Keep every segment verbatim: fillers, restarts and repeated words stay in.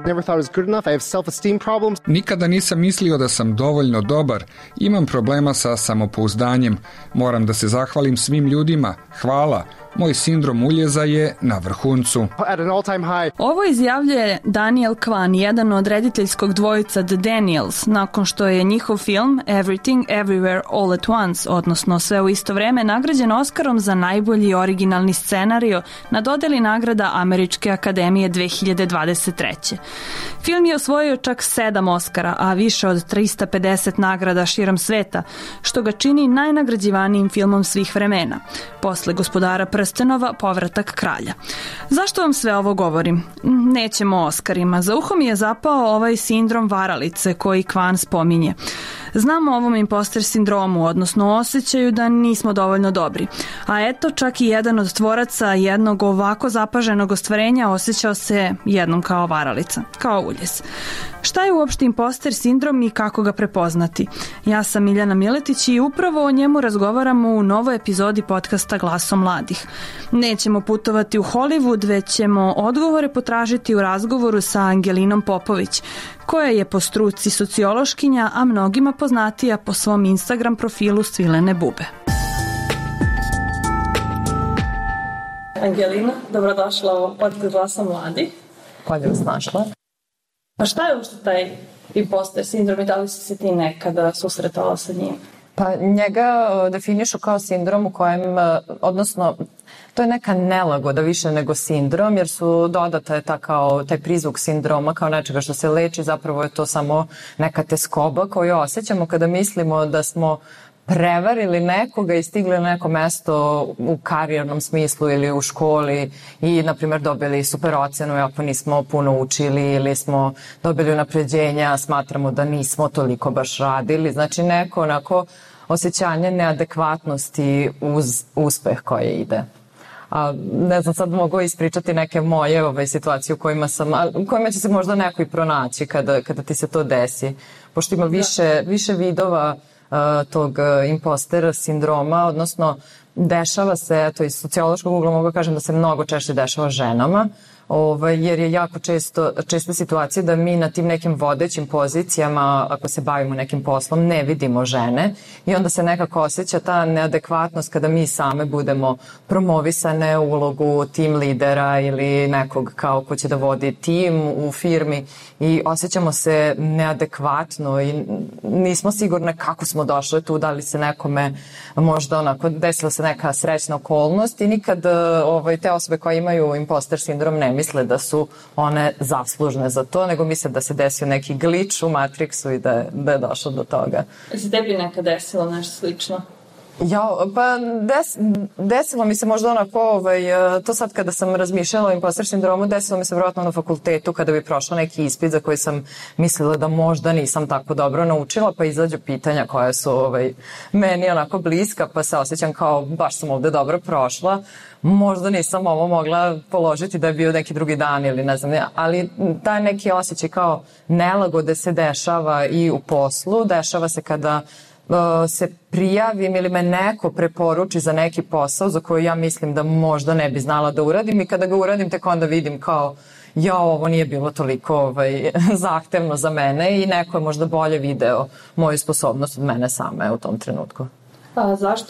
Never thought I was good enough. I have self-esteem problems. Nikada nisam mislio da sam dovoljno dobar. Imam problema sa samopouzdanjem. Moram da se zahvalim svim ljudima. Hvala. Moj sindrom uljeza je na vrhuncu. At an all-time high. Ovo izjavljuje Daniel Kwan, jedan od rediteljskog dvojica The Daniels, nakon što je njihov film Everything Everywhere All at Once, odnosno Sve u isto vreme, nagrađen Oskarom za najbolji originalni scenario na dodeli nagrada Američke akademije dve hiljade dvadeset treće. Film je osvojio čak sedam Oskara, a više od trista pedeset nagrada širom sveta, što ga čini najnagrađivanijim filmom svih vremena. Posle Gospodara prstenova, Povratak kralja. Zašto vam sve ovo govorim? Nećemo o Oskarima. Za uho mi je zapao ovaj sindrom varalice koji Kwan spominje. Znamo o ovom imposter sindromu, odnosno osjećaju da nismo dovoljno dobri. A eto, čak i jedan od tvoraca jednog ovako zapaženog ostvarenja osjećao se jednom kao varalica, kao uljez. Šta je uopšte imposter sindrom i kako ga prepoznati? Ja sam Miljana Miletić i upravo o njemu razgovaramo u novoj epizodi podcasta Glasom mladih. Nećemo putovati u Hollywood, već ćemo odgovore potražiti u razgovoru sa Angelinom Popović, koja je po struci sociološkinja, a mnogima poznatija po svom Instagram profilu Svilene bube. Angelina, dobrodošla u podcast Glasa mladih. Bolje vas našla. Pa šta je uopšte taj imposter sindrom i da li si se ti nekada susretala sa njim? Pa njega definišu kao sindrom u kojem, odnosno, to je neka nelagoda više nego sindrom, jer su dodata je ta kao, taj prizvuk sindroma kao nečega što se leči, zapravo je to samo neka teskoba koju osjećamo kada mislimo da smo prevarili nekoga i stigli na neko mesto u karijernom smislu ili u školi i, na primjer, dobili super ocenu ako nismo puno učili ili smo dobili unapređenja, smatramo da nismo toliko baš radili. Znači, neko onako osjećanje neadekvatnosti uz uspeh koje ide. A, ne znam, sad mogu ispričati neke moje ove, situacije u kojima sam, a, u kojima će se možda neko i pronaći kada, kada ti se to desi. Pošto ima više, više vidova tog impostera sindroma, odnosno dešava se, to iz sociološkog ugla mogu kažem da se mnogo češće dešava ženama, ovaj, jer je jako često, česta situacija da mi na tim nekim vodećim pozicijama, ako se bavimo nekim poslom, ne vidimo žene i onda se nekako osjeća ta neadekvatnost kada mi same budemo promovisane u ulogu tim lidera ili nekog kao ko će da vodi tim u firmi i osjećamo se neadekvatno i nismo sigurne kako smo došle tu, da li se nekome možda onako desila se neka srećna okolnost i nikad ovaj, te osobe koje imaju imposter sindrom ne misle da su one zaslužne za to, nego misle da se desio neki glič u Matrixu i da je, da je došlo do toga. Je se tebi nekad desilo nešto slično? Ja, pa des, desilo mi se možda onako, ovaj, to sad kada sam razmišljala o imposter sindromu, desilo mi se vjerojatno na fakultetu kada bi prošla neki ispit za koji sam mislila da možda nisam tako dobro naučila, pa izađu pitanja koja su ovaj, meni onako bliska, pa se osjećam kao baš sam ovde dobro prošla. Možda nisam ovo mogla položiti da je bio neki drugi dan ili ne znam, ali taj neki osjećaj kao nelagode se dešava i u poslu, dešava se kada se prijavim ili me neko preporuči za neki posao za koji ja mislim da možda ne bi znala da uradim i kada ga uradim tek onda vidim kao ja, ovo nije bilo toliko ovaj, zahtevno za mene i neko je možda bolje video moju sposobnost od mene same u tom trenutku. A zašto,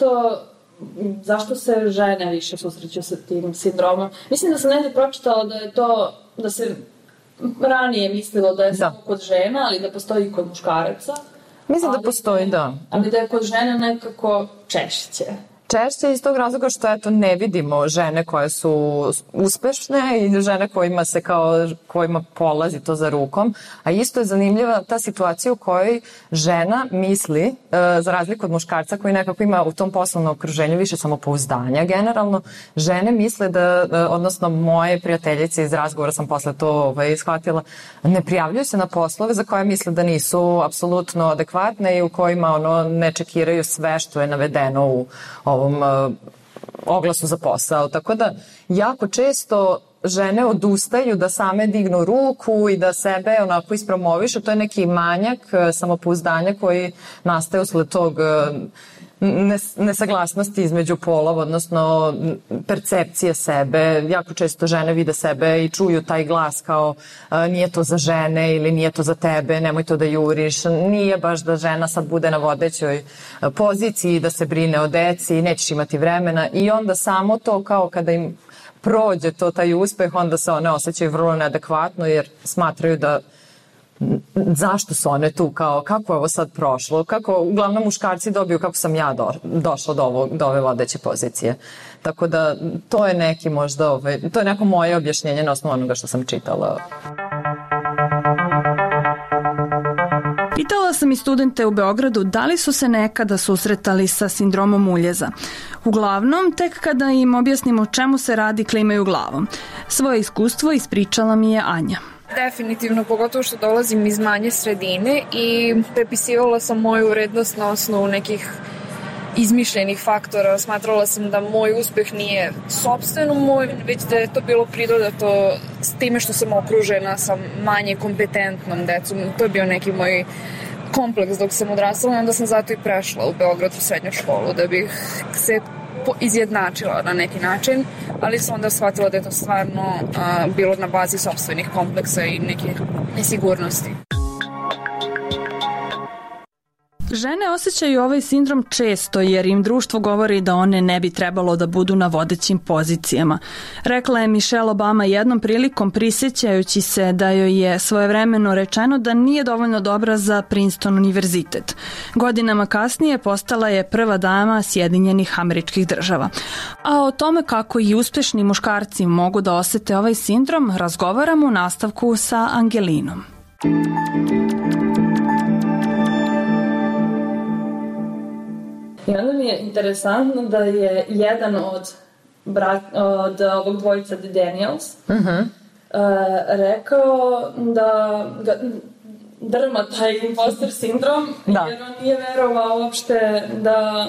zašto se žene više susreću sa tim sindromom? Mislim da sam negdje pročitala da je to, da se ranije mislilo da je samo da. Kod žena, ali da postoji kod muškaraca. Mislim da postoji, da. Ali da je kod žene nekako češće. Češće iz tog razloga što eto ne vidimo žene koje su uspešne i žene kojima se kao, kojima polazi to za rukom, a isto je zanimljiva ta situacija u kojoj žena misli, za razliku od muškarca koji nekako ima u tom poslovnom okruženju više samopouzdanja generalno, žene misle da, odnosno moje prijateljice iz razgovora sam posle to ovaj, shvatila, ne prijavljuju se na poslove za koje misle da nisu apsolutno adekvatne i u kojima ono ne čekiraju sve što je navedeno u ovom uh, oglasu za posao. Tako da jako često žene odustaju da same dignu ruku i da sebe onako ispromovišu. To je neki manjak uh, samopouzdanja koji nastaje usled tog uh, nesaglasnosti između polova, odnosno percepcije sebe. Jako često žene vide sebe i čuju taj glas kao nije to za žene ili nije to za tebe, nemoj to da juriš. Nije baš da žena sad bude na vodećoj poziciji, da se brine o deci, nećeš imati vremena i onda samo to kao kada im prođe to taj uspeh, onda se one osjećaju vrlo neadekvatno jer smatraju da zašto su one tu, kao kako je ovo sad prošlo, kako uglavnom muškarci dobiju kako sam ja do, došla do, ovo, do ove vodeće pozicije. Tako da to je neki možda, ove, to je neko moje objašnjenje na osnovu onoga što sam čitala. Pitala sam i studente u Beogradu da li su se nekada susretali sa sindromom uljeza. Uglavnom, tek kada im objasnimo čemu se radi, klimaju glavom. Svoje iskustvo ispričala mi je Anja. Definitivno, pogotovo što dolazim iz manje sredine i prepisivala sam moju urednost na osnovu nekih izmišljenih faktora. Smatrala sam da moj uspeh nije sopstveno moj, već da je to bilo pridodato s time što sam okružena sa manje kompetentnom decom. To je bio neki moj kompleks dok sam odrastala i onda sam zato i prešla u Beograd u srednju školu da bih se izjednačila na neki način, ali sam onda shvatila da je to stvarno a, bilo na bazi sopstvenih kompleksa i neke nesigurnosti. Žene osjećaju ovaj sindrom često jer im društvo govori da one ne bi trebalo da budu na vodećim pozicijama. Rekla je Michelle Obama jednom prilikom prisjećajući se da joj je svojevremeno rečeno da nije dovoljno dobra za Princeton univerzitet. Godinama kasnije postala je prva dama Sjedinjenih Američkih Država. A o tome kako i uspešni muškarci mogu da osete ovaj sindrom razgovaramo u nastavku sa Angelinom. I onda mi je interesantno da je jedan od, brat, od ovog dvojica The Daniels uh-huh. uh, rekao da ga drma taj imposter sindrom da. Jer on nije verovao uopšte da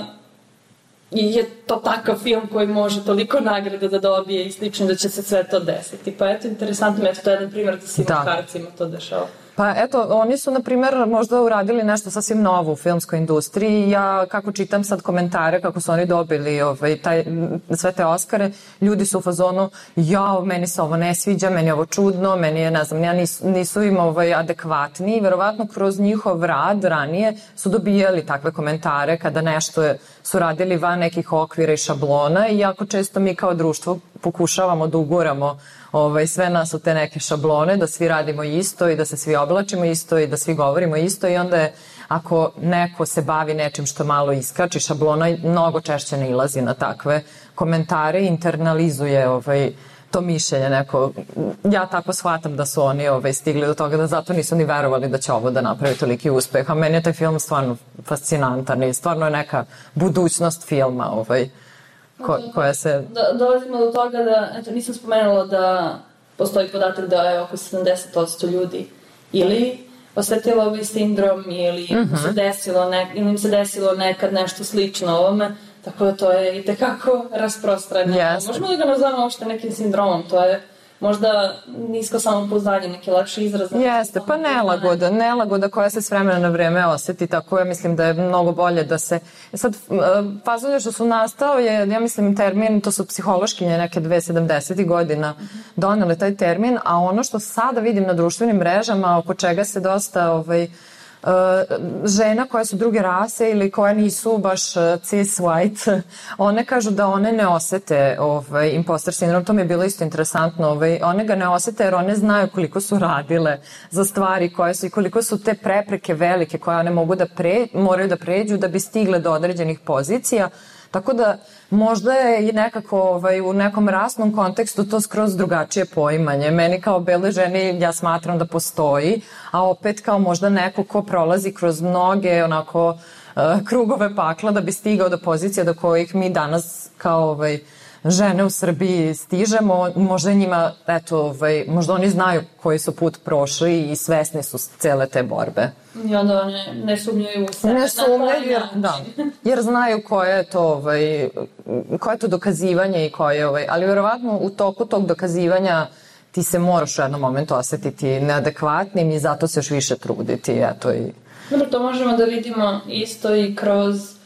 je to takav film koji može toliko nagrada da dobije i slično da će se sve to desiti. Pa eto, interesantno mi je to jedan primjer da se da. Muškarcima to dešava. Pa eto, oni su, na primjer, možda uradili nešto sasvim novo u filmskoj industriji. Ja, kako čitam sad komentare, kako su oni dobili ovaj, taj, sve te Oskare, ljudi su u fazonu, jao, meni se ovo ne sviđa, meni je ovo čudno, meni je, ne znam, ja nisu, nisu im ovaj, adekvatni. Verovatno kroz njihov rad ranije su dobijali takve komentare kada nešto je, su radili van nekih okvira i šablona i jako često mi kao društvo pokušavamo da uguramo Ovaj, sve nas u te neke šablone, da svi radimo isto i da se svi oblačimo isto i da svi govorimo isto i onda je, ako neko se bavi nečim što malo iskači, šablona mnogo češće ne ilazi na takve komentare i internalizuje ovaj, to mišljenje neko. Ja tako shvatam da su oni ovaj, stigli do toga da zato nisu ni verovali da će ovo da napravi toliki uspeh, a meni je taj film stvarno fascinantan i stvarno je neka budućnost filma ovaj. Ko, koja se... Do, dolazimo do toga da, eto, nisam spomenula da postoji podatak da je oko sedamdeset posto ljudi ili osetilo ovaj sindrom ili uh-huh. se desilo ne, ili im se desilo nekad nešto slično ovome, tako da to je i tekako rasprostranjeno. Yes. Možemo li ga nazvamo uopšte nekim sindromom? To je možda nisko samopouzdanje, neki lakši izraz. Jeste, pa nelagoda, nelagoda koja se s vremena na vreme oseti, tako ja mislim da je mnogo bolje da se... Sad, fazonje što su nastao je, ja mislim, termin, to su psihološkinje neke dve sedamdesetih godina donele taj termin, a ono što sada vidim na društvenim mrežama, oko čega se dosta... Ovaj, Uh, žena koje su druge rase ili koje nisu baš cis white, one kažu da one ne osete ovaj, imposter sindrom. To mi je bilo isto interesantno. Ovaj, one ga ne osete jer one znaju koliko su radile za stvari koje su i koliko su te prepreke velike koje one mogu da pre, moraju da pređu da bi stigle do određenih pozicija. Tako da možda je i nekako ovaj, u nekom rasnom kontekstu to skroz drugačije poimanje. Meni kao bele ženi ja smatram da postoji, a opet kao možda neko ko prolazi kroz mnoge onako uh, krugove pakla da bi stigao do pozicija do kojih mi danas kao ovaj, žene u Srbiji stižemo, možda njima, eto, ovaj, možda oni znaju koji su put prošli i svesni su cele te borbe. I onda one ne sumnjaju u sebe. Ne sumnjaju, jer, da, jer znaju koje je to, ovaj, koje je to dokazivanje i koje, ovaj, ali vjerovatno u toku tog dokazivanja ti se moraš u jednom momentu osetiti neadekvatnim i zato se još više truditi, eto i... Dobro, to možemo da vidimo isto i kroz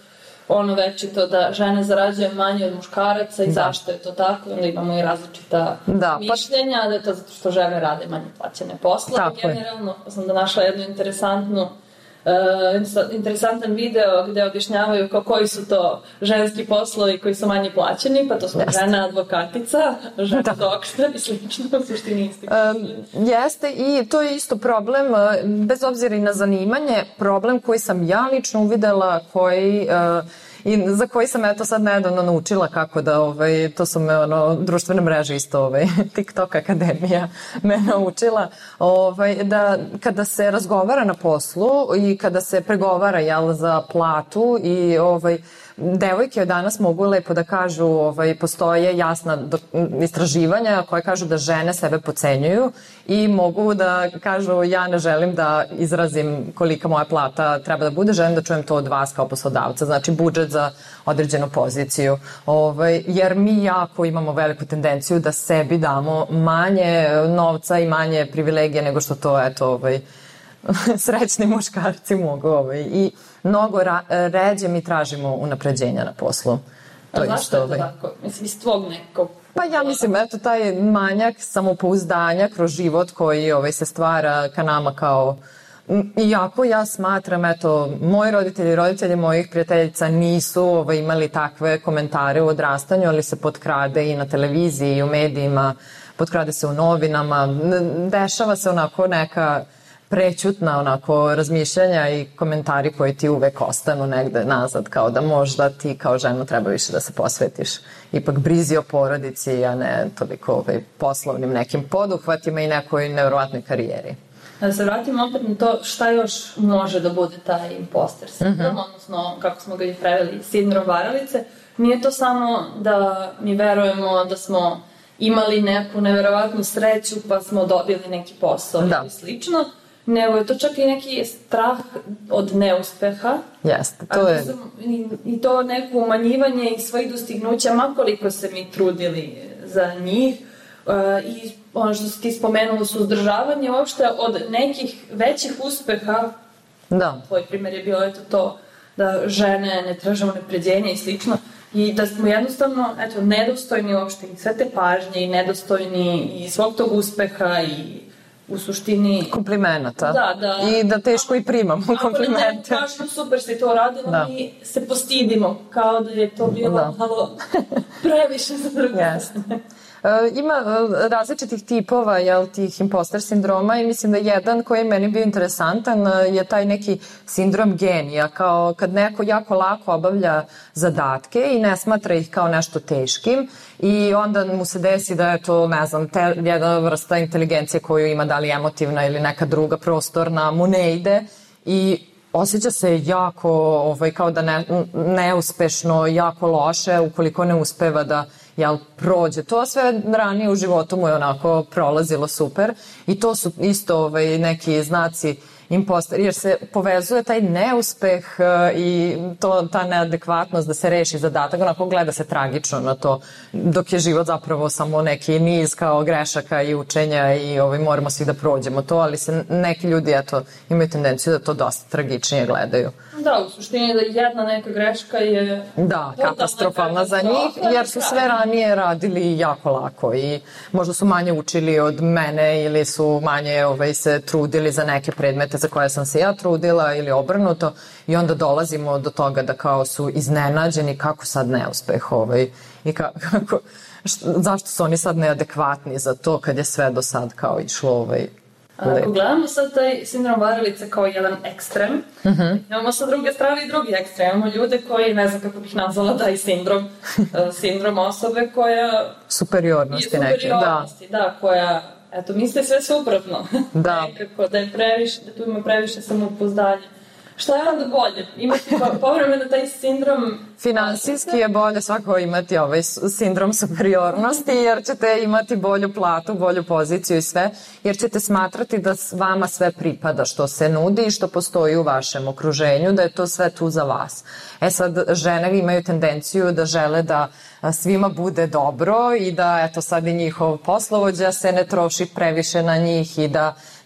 ono večito da žene zarađuju manje od muškaraca i da. Zašto je to tako, onda imamo i različita da, mišljenja, pa... da je to zato što žene rade manje plaćene poslove. Generalno, pa sam da našla jednu interesantnu Uh, interesantan video gde objašnjavaju kao koji su to ženski poslovi koji su manje plaćeni, pa to su jeste. Žena advokatica, žena da. Doktor i slično, u suštini isti. Um, jeste i to je isto problem, bez obzira i na zanimanje, problem koji sam ja lično uvidela, koji uh, i za koji sam eto sad nedavno naučila kako da, ovaj, to su me ono, društvene mreže isto, ovaj, TikTok akademija me naučila, ovaj, da kada se razgovara na poslu i kada se pregovara, jel, za platu i ovaj, devojke danas mogu lepo da kažu, ovaj, postoje jasna do, istraživanja koje kažu da žene sebe podcenjuju i mogu da kažu ja ne želim da izrazim kolika moja plata treba da bude, želim da čujem to od vas kao poslodavca, znači budžet za određenu poziciju, ovaj, jer mi jako imamo veliku tendenciju da sebi damo manje novca i manje privilegije nego što to, eto, ovaj, srećni muškarci mogu, ovaj, i mnogo ra- ređe mi tražimo unapređenja na poslu. To A zašto je to tako? Mislim, iz tvog nekog... Pa ja mislim, eto, taj manjak samopouzdanja kroz život koji ovaj, se stvara ka nama kao... Iako ja smatram, eto, moji roditelji i roditelji mojih prijateljica nisu ovaj, imali takve komentare u odrastanju, ali se potkrade i na televiziji i u medijima, potkrade se u novinama, dešava se onako neka... prećutna onako razmišljanja i komentari koji ti uvek ostanu negde nazad, kao da možda ti kao žena treba više da se posvetiš ipak brizi o porodici, a ne toliko ovaj, poslovnim nekim poduhvatima i nekoj nevjerovatnoj karijeri. Da se vratimo opet na to šta još može da bude taj imposter sindrom, mm-hmm. odnosno kako smo ga i preveli, sindrom varalice. Nije to samo da mi verujemo da smo imali neku nevjerovatnu sreću pa smo dobili neki posao da. Ili slično, nego je to čak i neki strah od neuspeha. Jeste, to je... I, I to neko umanjivanje i svojih dostignuća, makoliko se mi trudili za njih. Uh, I ono što si ti spomenula, suzdržavanje uopšte od nekih većih uspeha. Da. Tvoj primjer je bilo eto to da žene ne traže unapređenja i slično. I da smo jednostavno, eto, nedostojni uopšte i sve te pažnje i nedostojni i svog tog uspeha i u suštini... Komplimenata. Da, da. I da teško i primamo komplimente. Ako ne, baš super si to radila, da. Mi se postidimo, kao da je to bilo da. Malo previše za druge. Yes. E, ima različitih tipova, jel, tih imposter sindroma i mislim da jedan koji je meni bio interesantan je taj neki sindrom genija, kao kad neko jako lako obavlja zadatke i ne smatra ih kao nešto teškim i onda mu se desi da je to, ne znam, te, jedna vrsta inteligencije koju ima, da li emotivna ili neka druga prostorna, mu ne ide i osjeća se jako, ovaj, kao da ne, neuspešno, jako loše ukoliko ne uspeva da jel, prođe. To sve ranije u životu mu je onako prolazilo super i to su isto ovaj, neki znaci imposter, jer se povezuje taj neuspeh uh, i to, ta neadekvatnost da se reši zadatak, onako gleda se tragično na to, dok je život zapravo samo neki niz kao grešaka i učenja i ovaj, moramo svi da prođemo to, ali se neki ljudi eto, imaju tendenciju da to dosta tragičnije gledaju. Da, u suštini da jedna neka greška je... Da, katastrofalna za njih, jer su sve ranije radili jako lako i možda su manje učili od mene ili su manje ovaj, se trudili za neke predmete za koje sam se ja trudila ili obrnuto i onda dolazimo do toga da kao su iznenađeni kako sad neuspeh ovaj, i ka, kako, šta, zašto su oni sad neadekvatni za to kad je sve do sad kao išlo ovaj, Ako gledamo sad taj sindrom varalice kao jedan ekstrem, uh-huh. imamo sa druge strane i drugi ekstrem. Imamo ljude koji, ne znam kako bih nazvala taj sindrom, sindrom osobe koja... Superiornosti neke, superiornosti, da. da, koja, eto, misli sve suprotno. Da. Nekako da je previše, da tu ima previše samopouzdanja. Šta je onda bolje? Imati povremeno taj sindrom... Finansijski je bolje svako imati ovaj sindrom superiornosti, jer ćete imati bolju platu, bolju poziciju i sve, jer ćete smatrati da vama sve pripada što se nudi i što postoji u vašem okruženju, da je to sve tu za vas. E sad, žene imaju tendenciju da žele da svima bude dobro i da, eto, sad i njihov poslovođa se ne troši previše na njih i da, da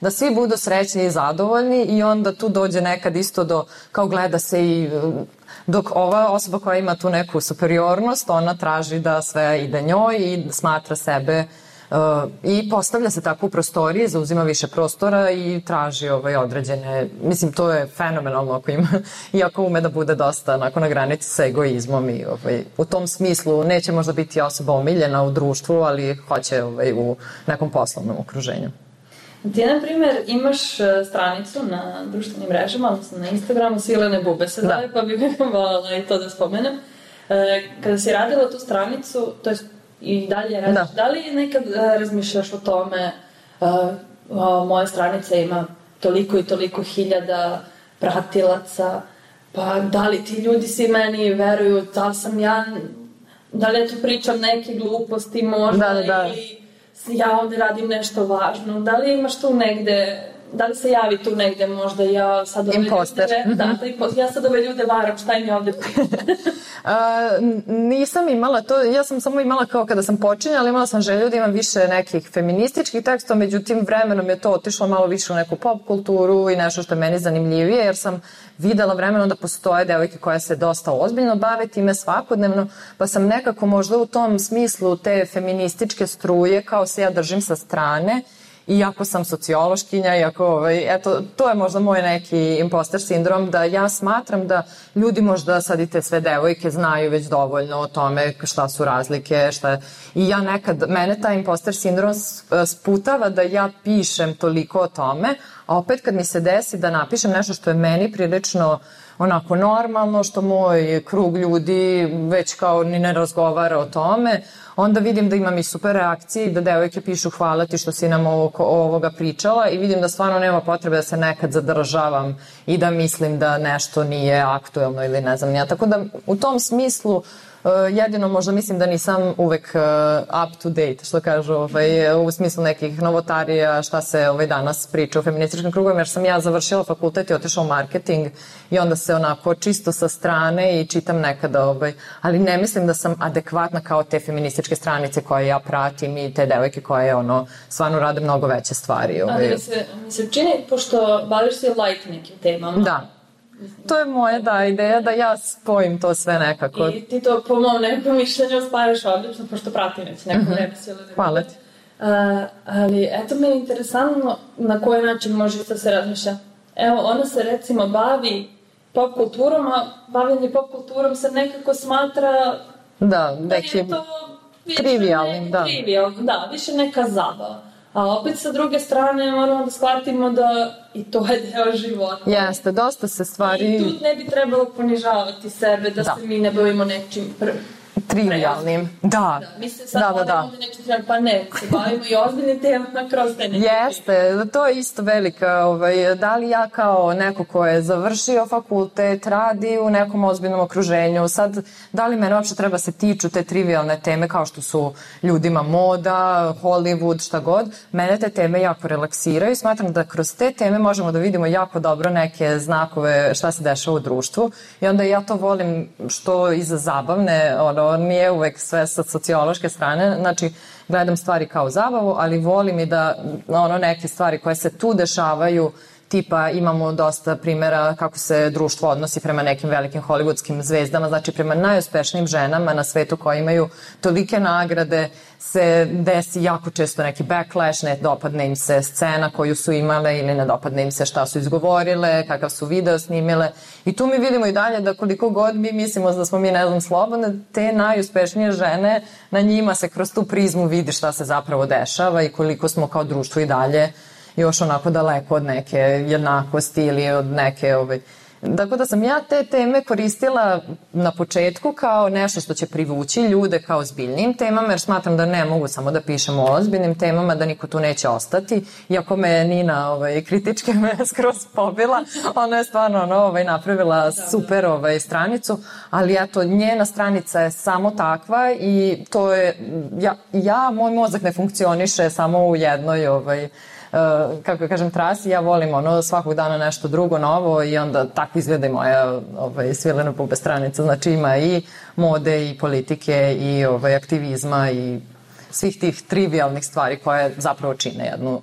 da svi budu srećni i zadovoljni i onda tu dođe nekad isto do, kao gleda se i dok ova osoba koja ima tu neku superiornost, ona traži da sve ide njoj i smatra sebe uh, i postavlja se tako u prostoriji, zauzima više prostora i traži ovaj, određene, mislim to je fenomenalno ako ima, iako ume da bude dosta onako na granici sa egoizmom i ovaj, u tom smislu neće možda biti osoba omiljena u društvu, ali hoće ovaj, u nekom poslovnom okruženju. Ti, na primjer, imaš stranicu na društvenim mrežama, odnosno na Instagramu, Svilene bube se zove, pa bih voljela i to da spomenem. Kada si radila tu stranicu, to je i dalje radiš, da, da li nekad razmišljaš o tome, o, moja stranica ima toliko i toliko hiljada pratilaca, pa da li ti ljudi svi meni veruju, da li sam ja, da li ja tu pričam neke gluposti možda, da, da. Ili ja ovde radim nešto važno, da li imaš tu negde, da li se javi tu negde možda ja sad ove imposter. Ljude, da, da, ja sad ove ljude varam, šta im je ovde priča? uh, nisam imala to, ja sam samo imala kao kada sam počinjala, imala sam želju da imam više nekih feminističkih tekstova, međutim vremenom je to otišlo malo više u neku pop kulturu i nešto što je meni zanimljivije, jer sam videla vremenom da postoje devojke koje se dosta ozbiljno bave time svakodnevno, pa sam nekako možda u tom smislu te feminističke struje kao se ja držim sa strane, iako sam sociološkinja, iako, ovaj, eto, to je možda moj neki imposter sindrom, da ja smatram da ljudi možda sad i te sve devojke znaju već dovoljno o tome šta su razlike, šta je. I ja nekad, mene taj imposter sindrom sputava da ja pišem toliko o tome, a opet kad mi se desi da napišem nešto što je meni prilično onako normalno, što moj krug ljudi već kao ni ne razgovara o tome, onda vidim da imam i super reakcije i da devojke pišu hvala ti što si nam oko ovoga pričala i vidim da stvarno nema potrebe da se nekad zadržavam i da mislim da nešto nije aktuelno ili ne znam ja. Tako da u tom smislu Uh, jedino možda mislim da nisam uvek uh, up to date, što kažu, ovaj, u smislu nekih novotarija, šta se ovaj, danas priča u feminističkim krugovima, jer sam ja završila fakultet i otišla u marketing i onda se onako čisto sa strane i čitam nekada, ovaj, ali ne mislim da sam adekvatna kao te feminističke stranice koje ja pratim i te devojke koje ono, stvarno rade mnogo veće stvari. Ovaj. Ali mi se, mi se čini, pošto baviš se like nekim temama. Da. To je moja, da, ideja da ja spojim to sve nekako. I ti to po mom nekom mišljenju spajaš odlično, pošto pratim već neko mm-hmm. vreme. Hvala ti. Uh, ali eto me je interesantno na koji način može da se razmišlja. Evo, ona se recimo bavi pop kulturom, a bavljanje pop kulturom se nekako smatra da, da je to trivialnim, da. Trivialno, da, više neka zabava. A opet sa druge strane moramo da shvatimo da i to je deo života. Jeste, dosta se stvari... I tu ne bi trebalo ponižavati sebe, da, da. se mi ne bavimo nečim pr... trivialnim. Da. Da, mi se sad da, da, da. ovdje nešto treba, pa ne, se bavimo i ozbiljnim temama kroz te neke. Jeste, to je isto velika, ovaj, da li ja kao neko ko je završio fakultet, radi u nekom ozbiljnom okruženju, sad, da li mene uopšte treba se tiču te trivialne teme kao što su ljudima moda, Hollywood, šta god, mene te teme jako relaksiraju i smatram da kroz te teme možemo da vidimo jako dobro neke znakove šta se dešava u društvu i onda ja to volim što iza zabavne, ono, nije uvek sve sa sociološke strane, znači gledam stvari kao zabavu, ali volim i da ono neke stvari koje se tu dešavaju, tipa imamo dosta primjera kako se društvo odnosi prema nekim velikim hollywoodskim zvezdama, znači prema najuspešnijim ženama na svetu koje imaju tolike nagrade, se desi jako često neki backlash, ne dopadne im se scena koju su imale ili ne dopadne im se šta su izgovorile, kakav su video snimile i tu mi vidimo i dalje da koliko god mi mislimo da smo mi ne znam slobodne, te najuspešnije žene, na njima se kroz tu prizmu vidi šta se zapravo dešava i koliko smo kao društvo i dalje još onako daleko od neke jednakosti ili od neke... Ovaj... Tako da sam ja te teme koristila na početku kao nešto što će privući ljude kao ozbiljnim temama, jer smatram da ne mogu samo da pišem o ozbiljnim temama, da niko tu neće ostati. Iako me Nina ovaj, kritičke me skroz pobila, ona je stvarno ono, ovaj, napravila super ovaj, stranicu, ali eto, njena stranica je samo takva i to je... Ja, ja moj mozak ne funkcioniše samo u jednoj... Ovaj, Uh, kako kažem, trasi, ja volim ono svakog dana nešto drugo, novo i onda tako izgleda i moja ovaj, Svilena bube stranica, znači ima i mode i politike i ovaj, aktivizma i svih tih trivialnih stvari koje zapravo čine jednu,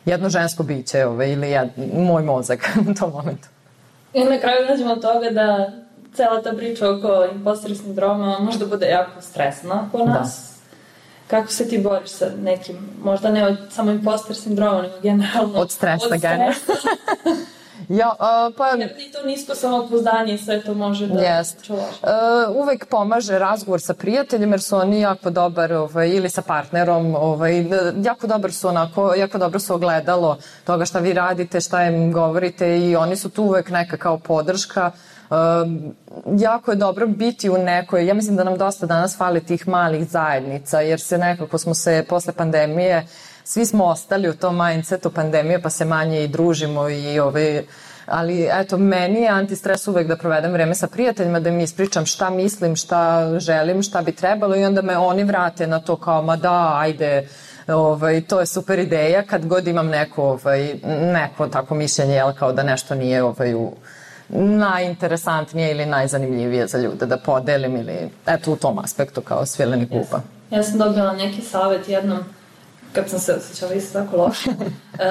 jedno žensko biće ovaj, ili jed, moj mozak u tom momentu. I na kraju nađemo od toga da cela ta priča oko imposter sindroma možda bude jako stresna po nas. Da. Kako se ti boriš sa nekim, možda ne od samo imposter sindroma, nego generalno od stresa, od stresa. Ja, uh, pa... Jer i to nisko samopouzdanje i sve to može da yes. čuvaš. Uh, uvek pomaže razgovor sa prijateljima jer su oni jako dobar, ovaj, ili sa partnerom, ovaj, jako dobro su onako, jako dobro su ogledalo toga šta vi radite, šta im govorite i oni su tu uvek neka kao podrška. Uh, jako je dobro biti u nekoj, ja mislim da nam dosta danas fali tih malih zajednica jer se nekako smo se posle pandemije svi smo ostali u tom mindsetu pandemije pa se manje i družimo i ovaj, ali eto meni je antistres uvek da provedem vreme sa prijateljima, da im ispričam šta mislim, šta želim, šta bi trebalo i onda me oni vrate na to kao ma da ajde, ovaj, to je super ideja kad god imam neko, ovaj, neko tako mišljenje jel, kao da nešto nije ovaj, u najinteresantnije ili najzanimljivije za ljude da podelim ili eto u tom aspektu kao svileni kluba. Yes. Ja sam dobila neki savjet jednom kad sam se osjećala isto tako loše. Uh,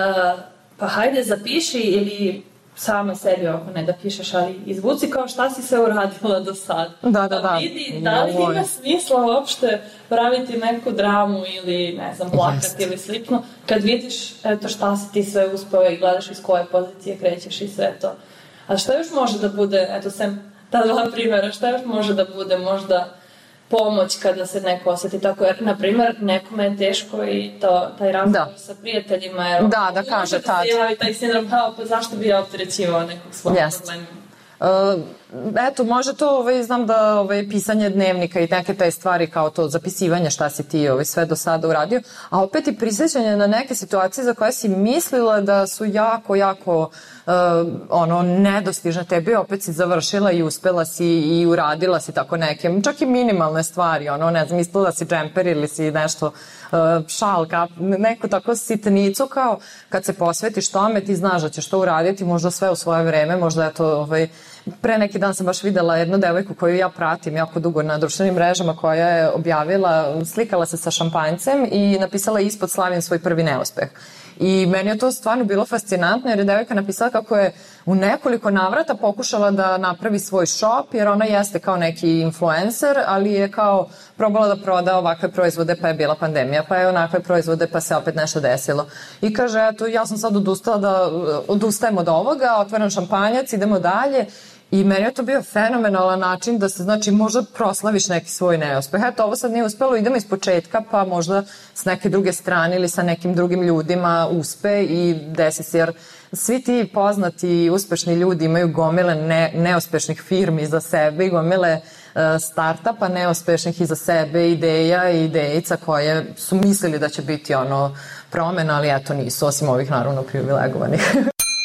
pa hajde zapiši ili sama sebi ako ne da pišeš, ali izvuci kao šta si sve uradila do sad. Da, da, da. Vidi da li ima smisla uopšte praviti neku dramu ili ne znam, plakati ili slično. Kad vidiš eto šta si ti sve uspeo i gledaš iz koje pozicije krećeš i sve to. A šta još može da bude, eto sem ta dva primjera, šta još može da bude možda pomoć kada se neko osjeti tako, jer, na primjer, nekome je teško i to, taj razgovor da. Sa prijateljima, jer da, da kaže tad. Da se javi taj sindrom, kao, pa zašto bi ja opterećivao nekog svog yes. problema? Uh, eto, može to, ovaj, znam da ovaj, pisanje dnevnika i neke te stvari kao to zapisivanje šta si ti ovaj, sve do sada uradio, a opet i prisjećanje na neke situacije za koje si mislila da su jako, jako uh, ono, nedostižne tebi, opet si završila i uspela si i uradila si tako neke, čak i minimalne stvari, ono, ne znam, mislila si džemper ili si nešto uh, šal, kap, neku tako sitnicu kao kad se posvetiš tome ti znaš da ćeš to uraditi možda sve u svoje vreme, možda je to ovaj, pre neki dan sam baš videla jednu devojku koju ja pratim jako dugo na društvenim mrežama koja je objavila, slikala se sa šampanjcem i napisala ispod slavim svoj prvi neuspeh. I meni je to stvarno bilo fascinantno jer je devojka napisala kako je u nekoliko navrata pokušala da napravi svoj shop jer ona jeste kao neki influencer, ali je kao probala da proda ovakve proizvode pa je bila pandemija, pa je onakve proizvode pa se opet nešto desilo. I kaže, eto, ja sam sad odustala da odustajem od ovoga, otvaram šampanjac, idemo dalje. I meni je to bio fenomenalan način da se, znači, možda proslaviš neki svoj neuspeh. Eto, ovo sad nije uspelo, idemo iz početka, pa možda s neke druge strane ili sa nekim drugim ljudima uspe i desi se, jer svi ti poznati uspešni ljudi imaju gomile ne, neuspešnih firmi iza sebe i gomile uh, startupa neuspešnih iza sebe, ideja i idejica koje su mislili da će biti ono promena, ali eto nisu, osim ovih naravno privilegovanih.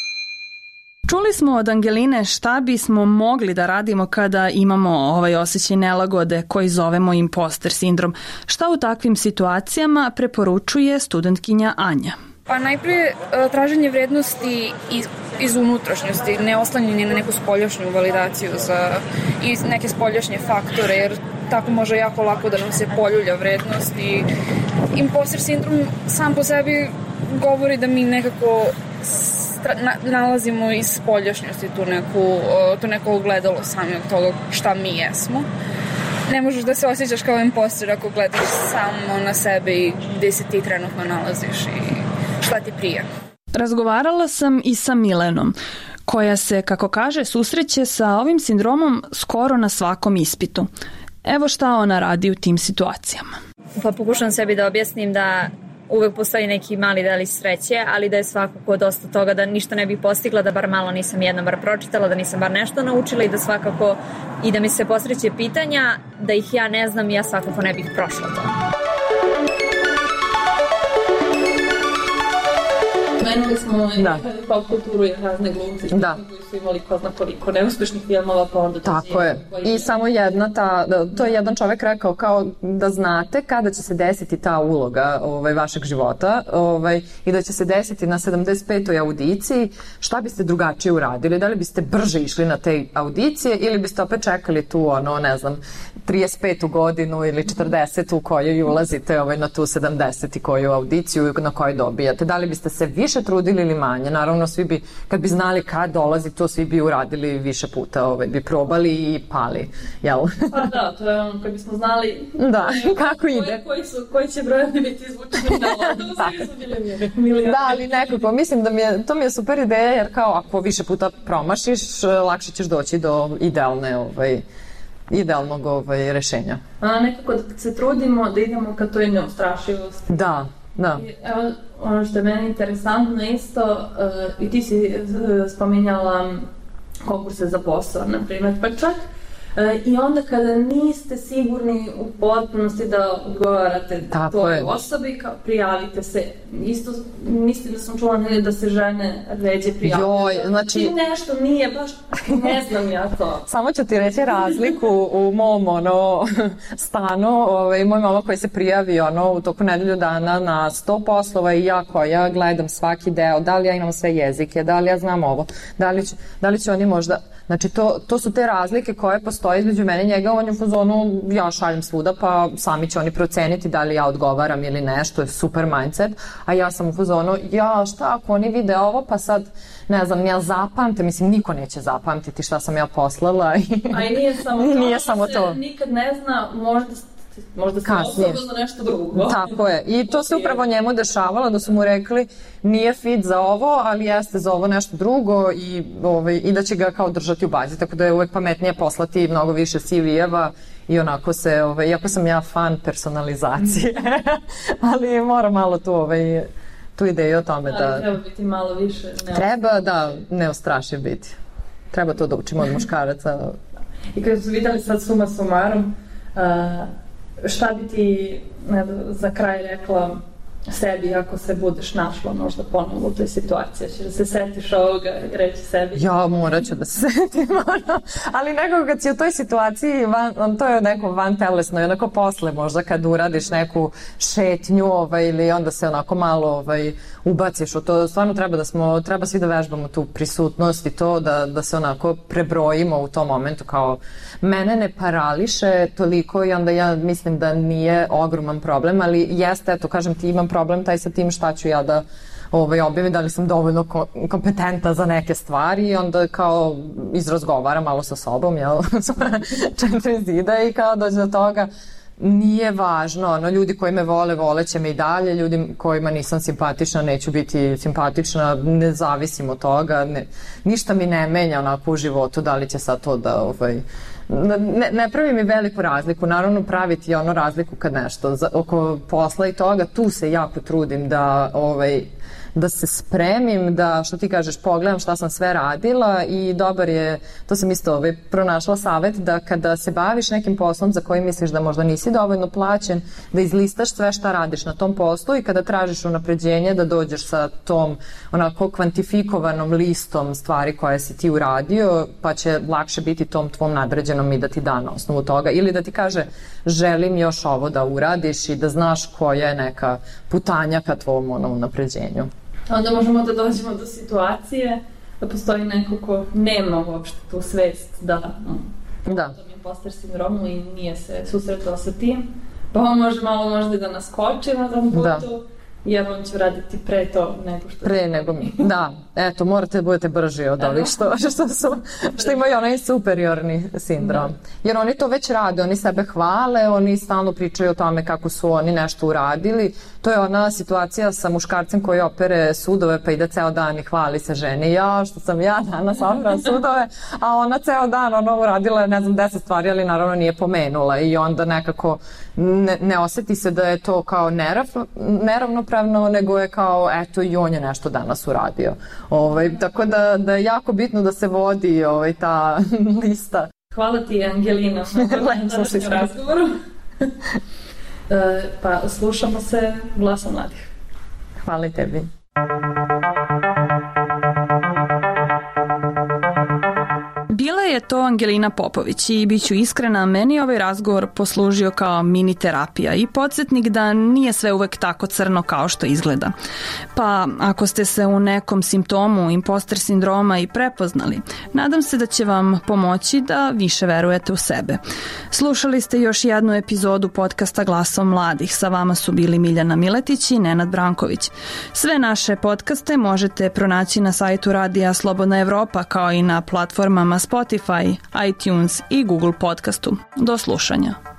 Čuli smo od Angeline šta bismo mogli da radimo kada imamo ovaj osjećaj nelagode koji zovemo imposter sindrom. Šta u takvim situacijama preporučuje studentkinja Anja? Pa najprije traženje vrednosti iz, iz unutrašnjosti, ne oslanjanje na neku spoljašnju validaciju za, i neke spoljašnje faktore, jer tako može jako lako da nam se poljulja vrednost i imposter sindrom sam po sebi govori da mi nekako nalazimo iz spoljašnjosti tu neku, to neko ogledalo samog toga šta mi jesmo. Ne možeš da se osjećaš kao imposter ako gledaš samo na sebe i gde se ti trenutno nalaziš i šta ti prija. Razgovarala sam i sa Milenom, koja se, kako kaže, susreće sa ovim sindromom skoro na svakom ispitu. Evo šta ona radi u tim situacijama. Pa pokušam sebi da objasnim da uvek postoji neki mali delić sreće, ali da je svakako dosta toga da ništa ne bih postigla, da bar malo nisam jedno bar pročitala, da nisam bar nešto naučila i da svakako i da mi se posreće pitanja, da ih ja ne znam i ja svakako ne bih prošla to. Menuli smo da. pop kulturu i razne glumce da. koji su imali ko zna koliko neuspešnih filmova, pa onda... Tako je. I samo jedna ta, to je jedan čovek rekao kao da znate kada će se desiti ta uloga ovaj, vašeg života ovaj, i da će se desiti na sedamdeset petoj audiciji, šta biste drugačije uradili? Da li biste brže išli na te audicije ili biste opet čekali tu, ono, ne znam, trideset petu godinu ili četrdesetu u kojoj ulazite ovaj, na tu sedamdeset i koju audiciju na kojoj dobijate. Da li biste se više trudili ili manje? Naravno, svi bi, kad bi znali kad dolazi, to svi bi uradili više puta, ovaj, bi probali i pali, jel? Pa da, to je ono, kad bismo znali da, kako ide. Koji, koji, su, koji će brojevi biti izvučeni na lodu, svi su bili milijardi. Da, ali nekako, mislim da mi je, to mi je super ideja, jer kao ako više puta promašiš, lakše ćeš doći do idealne, ovaj, idealnog ovaj, rešenja. A nekako da se trudimo da idemo ka toj neustrašivosti. Da, da. I, evo, ono što je meni interesantno isto, uh, i ti si uh, spominjala konkurse za posao, na primjer, pa čak i onda kada niste sigurni u potpunosti da odgovarate toj osobi, kao prijavite se. Isto mislim da sam čula da se žene ređe prijavljaju. Joj, znači... I nešto nije, baš ne znam ja to. Samo ću ti reći razliku u mom ono, stanu. Ovaj, moj mama koji se prijavi ono, u toku nedelju dana na sto poslova i ja koja gledam svaki deo, da li ja imam sve jezike, da li ja znam ovo, da li će, da li će oni možda... Znači, to, to su te razlike koje postoje između mene i njega. On je u fazonu, ja šaljem svuda, pa sami će oni proceniti da li ja odgovaram ili ne, što je super mindset. A ja sam u fazonu, ja šta ako oni vide ovo, pa sad, ne znam, ja zapamte, mislim, niko neće zapamtiti šta sam ja poslala. A i nije samo to, nije samo to. Se nikad ne zna, možda možda se osoba za nešto drugo. Tako je. I to se upravo njemu dešavalo, da su mu rekli nije fit za ovo, ali jeste za ovo nešto drugo i, ovaj, i da će ga kao držati u bazi. Tako da je uvek pametnije poslati mnogo više C V-eva i onako se, ovaj, iako sam ja fan personalizacije, ali moram malo tu, ovaj, tu ideju o tome da... Ali treba biti malo više neustrašiv. Treba, da, neustrašiv biti. Treba to da učimo od muškaraca. I kada su vidjeli sad suma sumarom, uh, šta bi ti ne, za kraj rekla sebi ako se budeš našla možda ponovno u toj situaciji? Ćeš da se setiš ovoga i reći sebi? Ja morat ću da se setim, ono. Ali nekako kad si u toj situaciji, van, to je neko van telesno i onako posle možda kad uradiš neku šetnju ovaj, ili onda se onako malo ovaj, ubaciš u to. Stvarno treba da smo, treba svi da vežbamo tu prisutnost i to da, da se onako prebrojimo u tom momentu kao mene ne parališe toliko i onda ja mislim da nije ogroman problem, ali jeste, eto, kažem ti, imam problem taj sa tim šta ću ja da ovaj, objavim, da li sam dovoljno ko- kompetentna za neke stvari i onda kao izrazgovaram malo sa sobom, jel, četiri zida i kao dođe do toga. Nije važno, ono, ljudi koji me vole, voleće me i dalje, ljudi kojima nisam simpatična, neću biti simpatična, ne zavisim od toga, ne, ništa mi ne menja onako u životu, da li će sad to da, ovaj, ne, ne pravi mi veliku razliku, naravno praviti ono razliku kad nešto, za, oko posla i toga, tu se jako trudim da, ovaj, da se spremim, da, što ti kažeš, pogledam šta sam sve radila i dobar je, to sam isto ovaj, pronašla savet, da kada se baviš nekim poslom za koji misliš da možda nisi dovoljno plaćen, da izlistaš sve šta radiš na tom poslu i kada tražiš unapređenje da dođeš sa tom onako kvantifikovanom listom stvari koje si ti uradio, pa će lakše biti tom tvom nadređenom i da ti da na osnovu toga ili da ti kaže želim još ovo da uradiš i da znaš koja je neka putanja ka tvom ono, unapređenju. Onda možemo da dođemo do situacije da postoji neko ko nema uopšte tu svest da da. To mi je imposter sindromu i nije se susretao sa tim, pa on može malo možda da naskoči na tom putu, da. Jer on će raditi pre to nego što... Pre nego mi, da. Eto, morate da budete brži od ovih što, što, su, što imaju onaj superiorni sindrom. Jer oni to već rade, oni sebe hvale, oni stalno pričaju o tome kako su oni nešto uradili. To je ona situacija sa muškarcem koji opere sudove pa ide ceo dan i hvali se ženi. Ja, što sam ja danas operala sudove, a ona ceo dan ono uradila, ne znam, deset stvari, ali naravno nije pomenula i onda nekako ne, ne oseti se da je to kao nerav, neravnopravno, nego je kao, eto, i on je nešto danas uradio. Ovaj, tako da, da je jako bitno da se vodi ovaj, ta lista. Hvala ti, Angelina, na današnjem razgovoru. E, pa slušamo se Glasa mladih. Hvala i tebi. Bila je to Angelina Popović i bit ću iskrena, meni ovaj razgovor poslužio kao mini terapija i podsjetnik da nije sve uvek tako crno kao što izgleda. Pa ako ste se u nekom simptomu imposter sindroma i prepoznali, nadam se da će vam pomoći da više verujete u sebe. Slušali ste još jednu epizodu podcasta Glasom mladih. Sa vama su bili Miljana Miletić i Nenad Branković. Sve naše podcaste možete pronaći na sajtu Radija Slobodna Evropa, kao i na platformama Spotify, iTunes i Google Podcastu. Do slušanja.